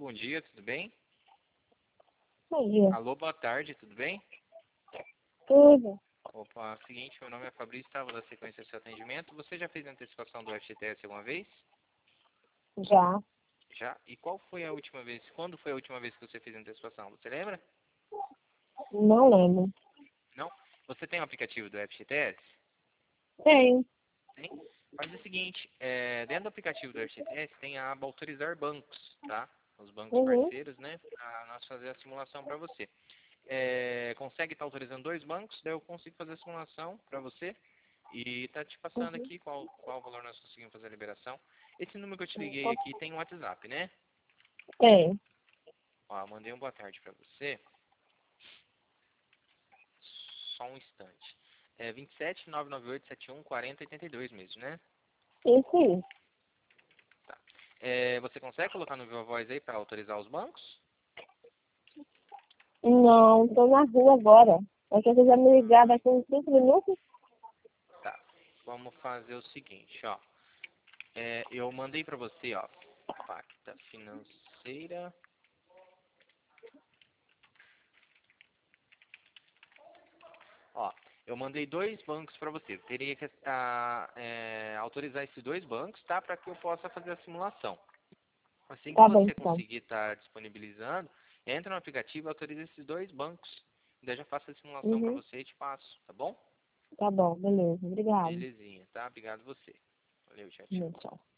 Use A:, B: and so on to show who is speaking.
A: bom dia, tudo bem?
B: Bom dia.
A: Alô, boa tarde, tudo bem?
B: Tudo?
A: Opa, seguinte, meu nome é Fabrício, tá? Vou dar sequência ao seu atendimento. Você já fez antecipação do FGTS alguma vez?
B: Já.
A: Já? E qual foi a última vez? Quando foi a última vez que você fez antecipação? Você lembra?
B: Não lembro.
A: Não? Você tem o aplicativo do FGTS?
B: Tem.
A: Tem? Faz o seguinte, dentro do aplicativo do FGTS tem a aba autorizar bancos, tá? Os bancos
B: Uhum.
A: parceiros, né? Para nós fazer a simulação para você. Consegue estar autorizando 2 bancos, daí eu consigo fazer a simulação para você e tá te passando
B: Uhum.
A: aqui qual valor nós conseguimos fazer a liberação. Esse número que eu te liguei aqui tem um WhatsApp, né?
B: Tem.
A: Ó, mandei um boa tarde para você. Só um instante. 27 998 71 40 82 mesmo, né?
B: Isso aí.
A: Tá. Você consegue colocar no Viva Voz aí para autorizar os bancos?
B: Não, tô na rua agora. Mas se você quiser me ligar daqui uns 5 minutos?
A: Tá. Vamos fazer o seguinte, ó. Eu mandei para você, ó. Pacta financeira. Ó, eu mandei 2 bancos para você. Eu teria que autorizar esses 2 bancos, tá? Para que eu possa fazer a simulação. Assim que
B: Tá bem,
A: você
B: então.
A: conseguir estar disponibilizando, entra no aplicativo e autoriza esses 2 bancos. Daí eu já faço a simulação para
B: Uhum.
A: você e te passo, tá bom?
B: Tá bom, beleza. Obrigada.
A: Belezinha, tá? Obrigado você. Valeu, tchau, tchau.
B: Tchau.